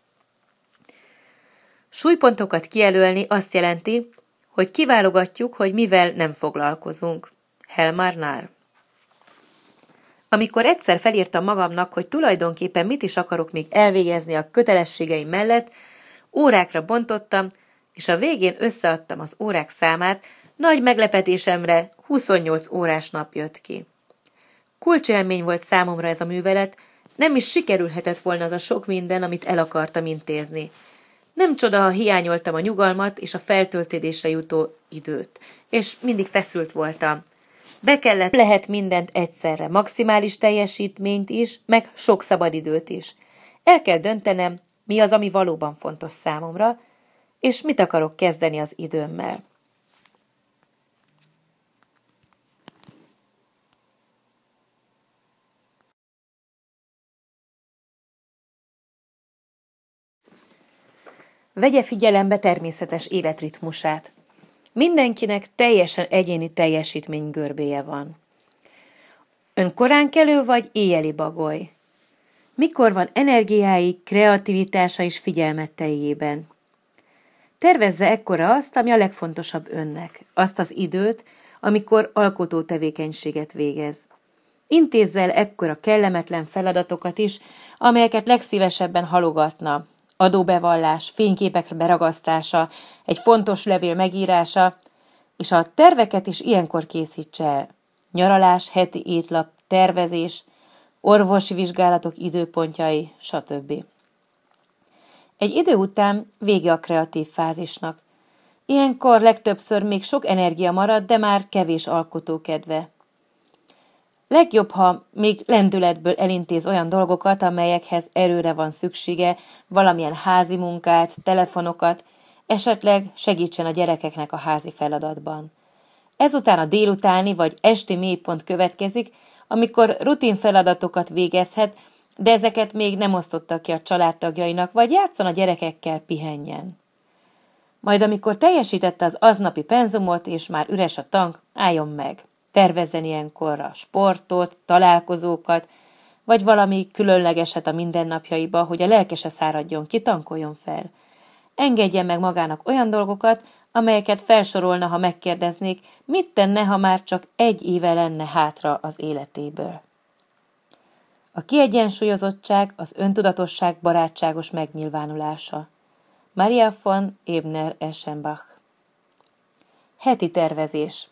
A: Súlypontokat kijelölni azt jelenti, hogy kiválogatjuk, hogy mivel nem foglalkozunk. Helmar Nár. Amikor egyszer felírtam magamnak, hogy tulajdonképpen mit is akarok még elvégezni a kötelességeim mellett, órákra bontottam, és a végén összeadtam az órák számát, nagy meglepetésemre 28 órás nap jött ki. Kulcsélmény volt számomra ez a művelet, nem is sikerülhetett volna az a sok minden, amit el akartam intézni. Nem csoda, ha hiányoltam a nyugalmat és a feltöltődésre jutó időt, és mindig feszült voltam. Lehet mindent egyszerre, maximális teljesítményt is, meg sok szabadidőt is. El kell döntenem, mi az, ami valóban fontos számomra, és mit akarok kezdeni az időmmel. Vegye figyelembe természetes életritmusát. Mindenkinek teljesen egyéni teljesítménygörbéje van. Ön koránkelő vagy éjjeli bagoly? Mikor van energiái, kreativitása és figyelmetteljében? Tervezze ekkora azt, ami a legfontosabb önnek, azt az időt, amikor alkotó tevékenységet végez. Intézze el ekkora kellemetlen feladatokat is, amelyeket legszívesebben halogatna. Adóbevallás, fényképek beragasztása, egy fontos levél megírása, és a terveket is ilyenkor készítse el. Nyaralás, heti étlap, tervezés, orvosi vizsgálatok időpontjai, stb. Egy idő után vége a kreatív fázisnak. Ilyenkor legtöbbször még sok energia marad, de már kevés alkotókedve. Legjobb, ha még lendületből elintéz olyan dolgokat, amelyekhez erőre van szüksége, valamilyen házi munkát, telefonokat, esetleg segítsen a gyerekeknek a házi feladatban. Ezután a délutáni vagy esti mélypont következik, amikor rutin feladatokat végezhet, de ezeket még nem osztotta ki a családtagjainak, vagy játszon a gyerekekkel, pihenjen. Majd amikor teljesítette az aznapi penzumot, és már üres a tank, álljon meg. Tervezzen ilyenkor a sportot, találkozókat, vagy valami különlegeset a mindennapjaiba, hogy a lelke se száradjon ki, tankoljon fel. Engedjen meg magának olyan dolgokat, amelyeket felsorolna, ha megkérdeznék, mit tenne, ha már csak 1 éve lenne hátra az életéből. A kiegyensúlyozottság az öntudatosság barátságos megnyilvánulása. Maria von Ebner-Eschenbach. Heti tervezés.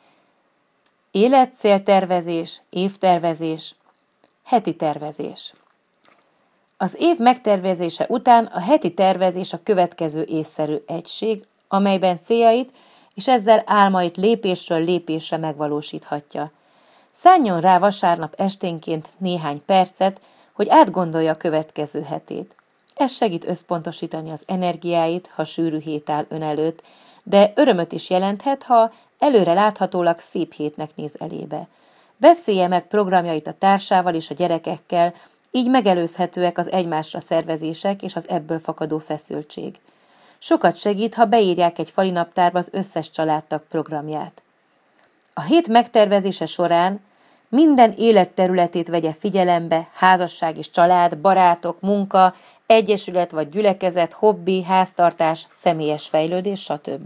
A: Életcéltervezés, évtervezés, heti tervezés. Az év megtervezése után a heti tervezés a következő észszerű egység, amelyben céljait és ezzel álmait lépésről lépésre megvalósíthatja. Szálljon rá vasárnap esténként néhány percet, hogy átgondolja a következő hetét. Ez segít összpontosítani az energiáit, ha sűrű hét áll ön előtt, de örömöt is jelenthet, ha előre láthatólag szép hétnek néz elébe. Beszélje meg programjait a társával és a gyerekekkel, így megelőzhetőek az egymásra szervezések és az ebből fakadó feszültség. Sokat segít, ha beírják egy falinaptárba az összes családtag programját. A hét megtervezése során minden életterületét vegye figyelembe, házasság és család, barátok, munka, egyesület vagy gyülekezet, hobbi, háztartás, személyes fejlődés, stb.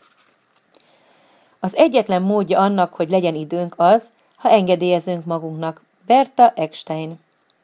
A: Az egyetlen módja annak, hogy legyen időnk az, ha engedélyezünk magunknak. Berta Eckstein.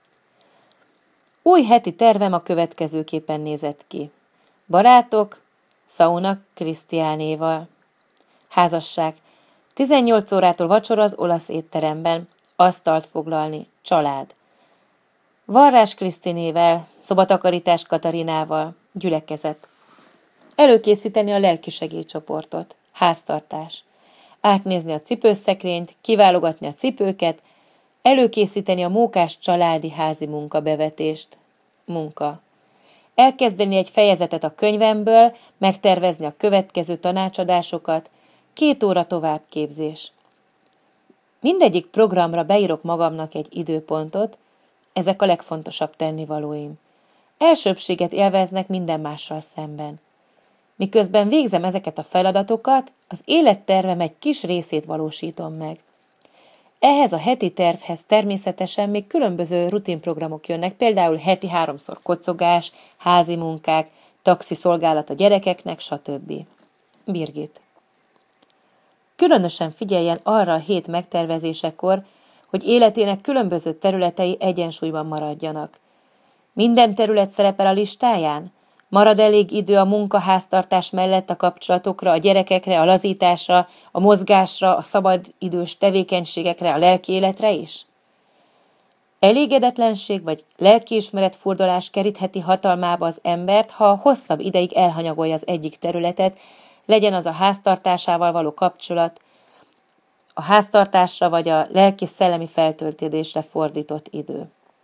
A: Új heti tervem a következőképpen nézett ki. Barátok, szauna Krisztiánéval. Házasság. 18 órától vacsora az olasz étteremben. Asztalt foglalni. Család. Varrás Krisztinével, szobatakarítás Katarinával. Gyülekezet. Előkészíteni a lelki segélycsoportot. Háztartás. Átnézni a cipőszekrényt, kiválogatni a cipőket, előkészíteni a mókás családi házi munkabevetést. Munka. Elkezdeni egy fejezetet a könyvemből, megtervezni a következő tanácsadásokat, 2 óra továbbképzés. Mindegyik programra beírok magamnak egy időpontot, ezek a legfontosabb tennivalóim. Elsőbbséget élveznek minden mással szemben. Miközben végzem ezeket a feladatokat, az élettervem egy kis részét valósítom meg. Ehhez a heti tervhez természetesen még különböző rutinprogramok jönnek, például heti 3-szor kocogás, házi munkák, taxiszolgálat a gyerekeknek, stb. Birgit. Különösen figyeljen arra a hét megtervezésekor, hogy életének különböző területei egyensúlyban maradjanak. Minden terület szerepel a listáján? Marad elég idő a munkaháztartás mellett a kapcsolatokra, a gyerekekre, a lazításra, a mozgásra, a szabadidős tevékenységekre, a lelki életre is? Elégedetlenség vagy lelkiismeret furdalás kerítheti hatalmába az embert, ha hosszabb ideig elhanyagolja az egyik területet, legyen az a háztartásával való kapcsolat, a háztartásra vagy a lelki-szellemi feltöltődésre fordított idő.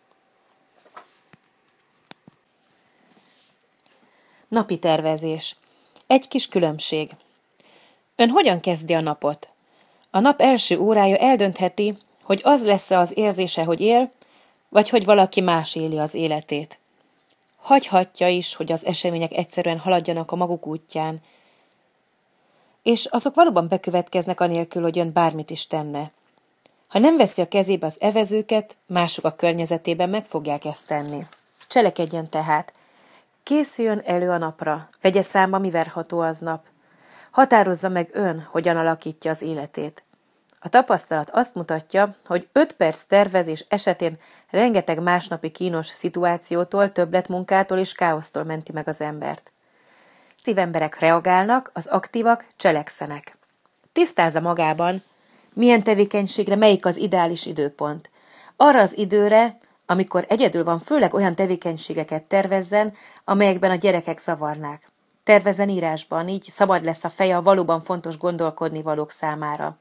A: Napi tervezés. Egy kis különbség. Ön hogyan kezdi a napot? A nap első órája eldöntheti, hogy az lesz-e az érzése, hogy él, vagy hogy valaki más éli az életét. hagyhatja is, hogy az események egyszerűen haladjanak a maguk útján, és azok valóban bekövetkeznek anélkül, hogy ön bármit is tenne. Ha nem veszi a kezébe az evezőket, mások a környezetében meg fogják ezt tenni. Cselekedjen tehát. Készüljön elő a napra, vegye számba, mi várható aznap. Határozza meg ön, hogyan alakítja az életét. A tapasztalat azt mutatja, hogy 5 perc tervezés esetén rengeteg másnapi kínos szituációtól, többletmunkától és káosztól menti meg az embert. Az emberek reagálnak, az aktívak cselekszenek. Tisztázza magában, milyen tevékenységre melyik az ideális időpont. Arra az időre, amikor egyedül van, főleg olyan tevékenységeket tervezzen, amelyekben a gyerekek zavarnák. Tervezzen írásban, így szabad lesz a feje a valóban fontos gondolkodni valók számára.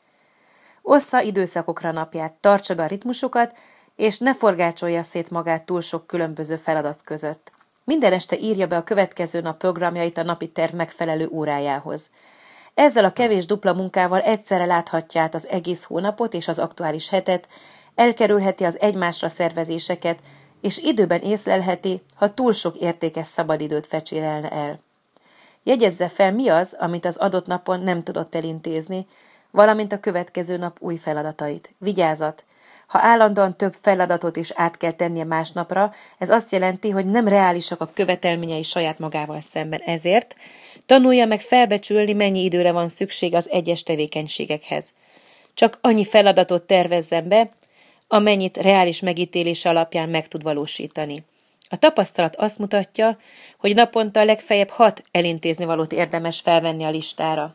A: Ossza időszakokra napját, tartsa be a ritmusokat, és ne forgácsolja szét magát túl sok különböző feladat között. Minden este írja be a következő nap programjait a napi terv megfelelő órájához. Ezzel a kevés dupla munkával egyszerre láthatja át az egész hónapot és az aktuális hetet, elkerülheti az egymásra szervezéseket, és időben észlelheti, ha túl sok értékes szabadidőt fecsérelne el. Jegyezze fel, mi az, amit az adott napon nem tudott elintézni, valamint a következő nap új feladatait. Vigyázat! Ha állandóan több feladatot is át kell tennie másnapra, ez azt jelenti, hogy nem reálisak a követelményei saját magával szemben. Ezért tanulja meg felbecsülni, mennyi időre van szükség az egyes tevékenységekhez. Csak annyi feladatot tervezzen be, amennyit reális megítélése alapján meg tud valósítani. A tapasztalat azt mutatja, hogy naponta legfeljebb 6 elintézni valót érdemes felvenni a listára.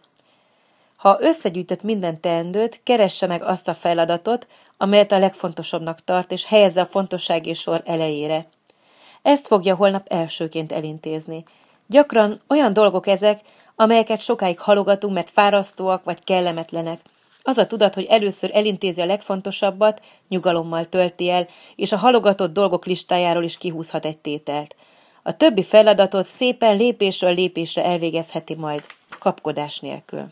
A: Ha összegyűjtött minden teendőt, keresse meg azt a feladatot, amelyet a legfontosabbnak tart, és helyezze a fontossági sor elejére. Ezt fogja holnap elsőként elintézni. Gyakran olyan dolgok ezek, amelyeket sokáig halogatunk, mert fárasztóak vagy kellemetlenek. Az a tudat, hogy először elintézi a legfontosabbat, nyugalommal tölti el, és a halogatott dolgok listájáról is kihúzhat egy tételt. A többi feladatot szépen lépésről lépésre elvégezheti majd, kapkodás nélkül.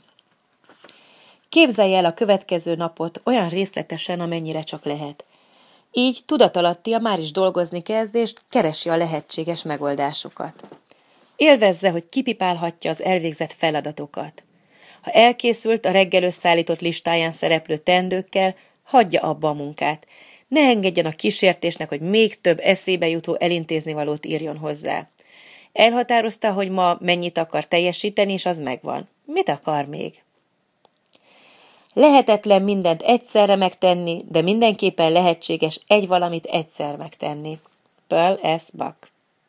A: Képzelje el a következő napot olyan részletesen, amennyire csak lehet. Így tudatalattia már is dolgozni kezd, és keresi a lehetséges megoldásokat. Élvezze, hogy kipipálhatja az elvégzett feladatokat. Ha elkészült a reggel összeállított listáján szereplő teendőkkel, hagyja abba a munkát. Ne engedjen a kísértésnek, hogy még több eszébe jutó elintéznivalót írjon hozzá. Elhatározta, hogy ma mennyit akar teljesíteni, és az megvan. Mit akar még? Lehetetlen mindent egyszerre megtenni, de mindenképpen lehetséges egy valamit egyszer megtenni. Pearl S. Buck.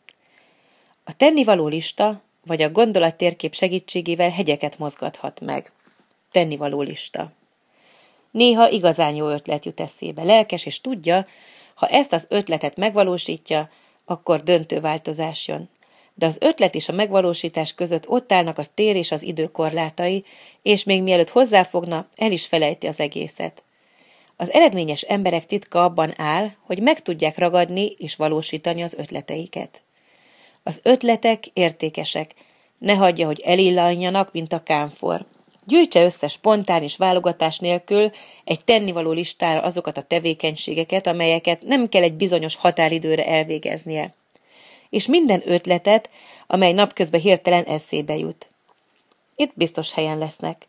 A: A tennivaló lista vagy a gondolattérkép segítségével hegyeket mozgathat meg. Tennivaló lista. Néha igazán jó ötlet jut eszébe, lelkes, és tudja, ha ezt az ötletet megvalósítja, akkor döntő változás jön. De az ötlet és a megvalósítás között ott állnak a tér és az idő korlátai, és még mielőtt hozzáfogna, el is felejti az egészet. Az eredményes emberek titka abban áll, hogy meg tudják ragadni és valósítani az ötleteiket. Az ötletek értékesek, ne hagyja, hogy elillanjanak, mint a kámfor. Gyűjtse össze spontán és válogatás nélkül egy tennivaló listára azokat a tevékenységeket, amelyeket nem kell egy bizonyos határidőre elvégeznie. És minden ötletet, amely napközben hirtelen eszébe jut. Itt biztos helyen lesznek.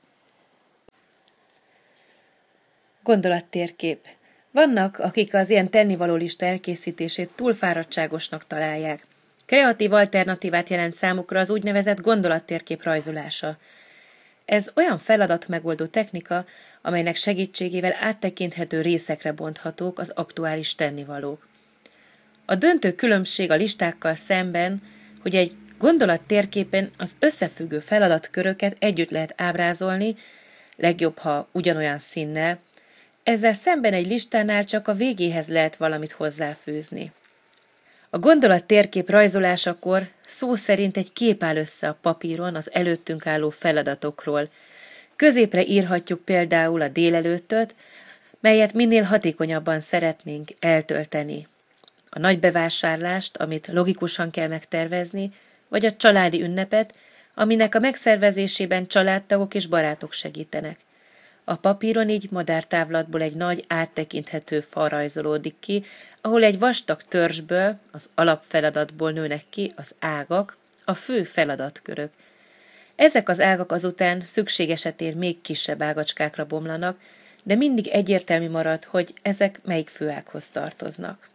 A: Gondolattérkép. Vannak, akik az ilyen tennivaló lista elkészítését túl fáradtságosnak találják. Kreatív alternatívát jelent számukra az úgynevezett gondolattérkép rajzolása. Ez olyan feladatmegoldó technika, amelynek segítségével áttekinthető részekre bonthatók az aktuális tennivalók. A döntő különbség a listákkal szemben, hogy egy gondolattérképen az összefüggő feladatköröket együtt lehet ábrázolni, legjobb, ha ugyanolyan színnel, ezzel szemben egy listánál csak a végéhez lehet valamit hozzáfűzni. A gondolattérkép rajzolásakor szó szerint egy kép áll össze a papíron az előttünk álló feladatokról. Középre írhatjuk például a délelőttöt, melyet minél hatékonyabban szeretnénk eltölteni. A nagy bevásárlást, amit logikusan kell megtervezni, vagy a családi ünnepet, aminek a megszervezésében családtagok és barátok segítenek. A papíron így madártávlatból egy nagy, áttekinthető fal rajzolódik ki, ahol egy vastag törzsből, az alapfeladatból nőnek ki az ágak, a fő feladatkörök. Ezek az ágak azután szükség esetén még kisebb ágacskákra bomlanak, de mindig egyértelmű marad, hogy ezek melyik főághoz tartoznak.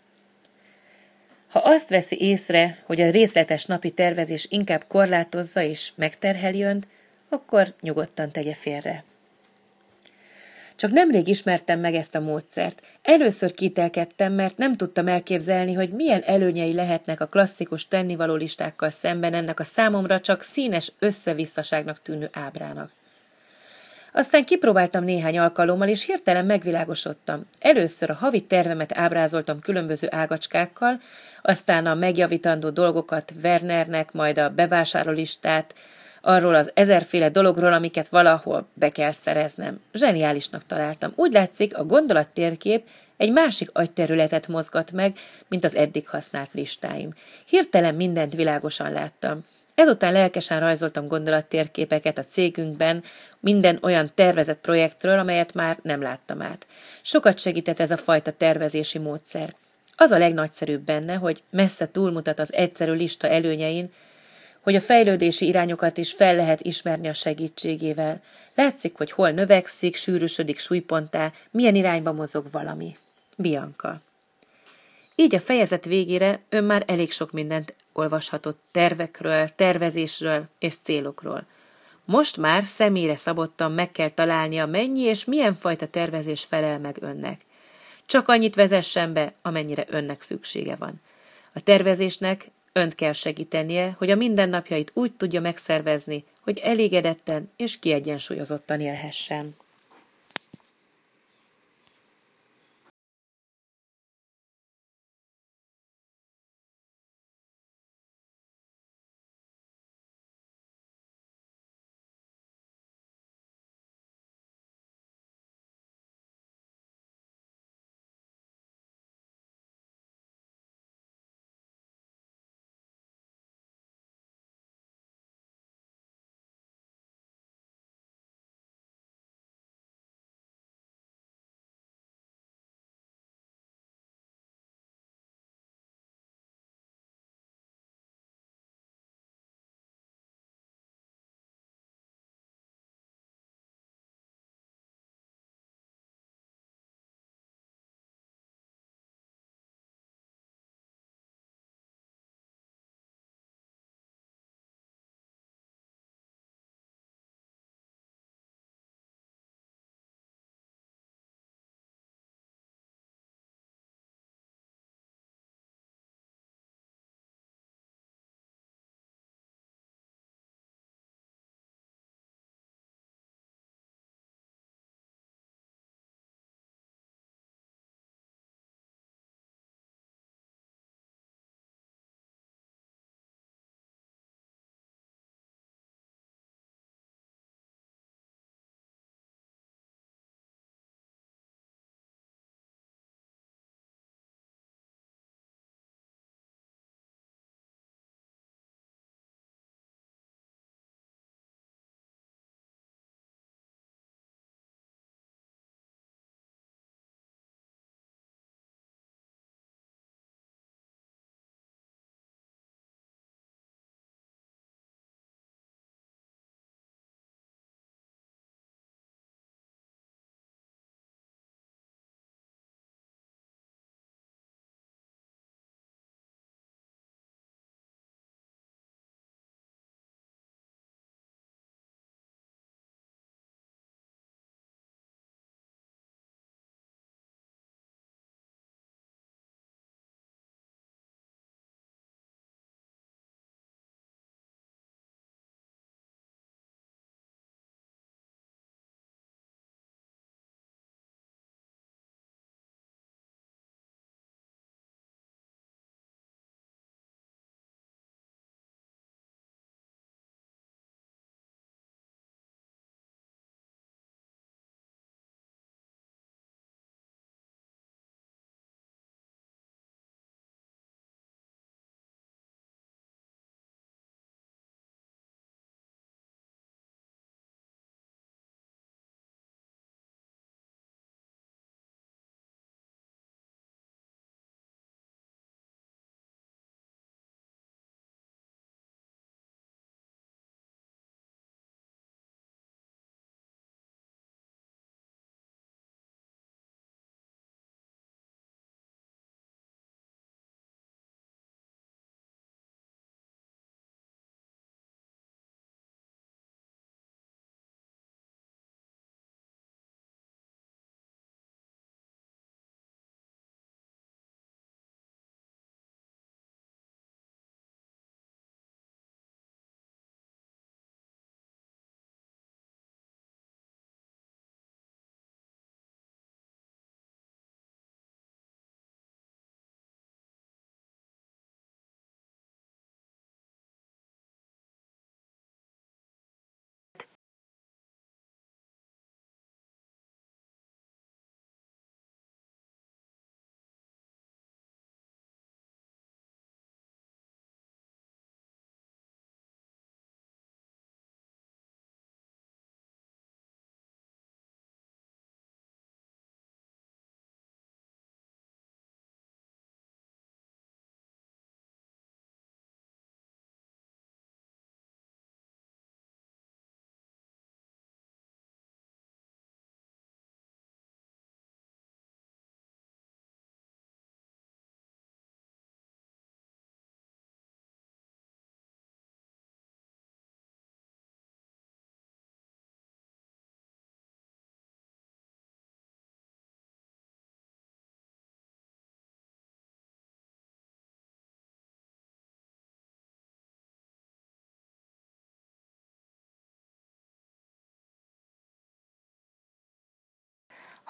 A: Ha azt veszi észre, hogy a részletes napi tervezés inkább korlátozza és megterheli önt, akkor nyugodtan tegye félre. Csak nemrég ismertem meg ezt a módszert. Először kételkedtem, mert nem tudtam elképzelni, hogy milyen előnyei lehetnek a klasszikus tennivaló listákkal szemben ennek a számomra csak színes összevisszaságnak tűnő ábrának. Aztán kipróbáltam néhány alkalommal, és hirtelen megvilágosodtam. Először a havi tervemet ábrázoltam különböző ágacskákkal, aztán a megjavítandó dolgokat Wernernek, majd a bevásárlólistát, arról az ezerféle dologról, amiket valahol be kell szereznem. Zseniálisnak találtam. Úgy látszik, a gondolattérkép egy másik agyterületet mozgat meg, mint az eddig használt listáim. Hirtelen mindent világosan láttam. Ezután lelkesen rajzoltam gondolattérképeket a cégünkben, minden olyan tervezett projektről, amelyet már nem láttam át. Sokat segített ez a fajta tervezési módszer. Az a legnagyszerűbb benne, hogy messze túlmutat az egyszerű lista előnyein, hogy a fejlődési irányokat is fel lehet ismerni a segítségével. Látszik, hogy hol növekszik, sűrűsödik súlyponttá, milyen irányba mozog valami. Bianca. Így a fejezet végére ön már elég sok mindent olvashatott tervekről, tervezésről és célokról. Most már személyre szabottan meg kell találnia, mennyi és milyen fajta tervezés felel meg önnek. Csak annyit vezessen be, amennyire önnek szüksége van. A tervezésnek önt kell segítenie, hogy a mindennapjait úgy tudja megszervezni, hogy elégedetten és kiegyensúlyozottan élhessen.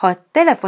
A: Ha telefon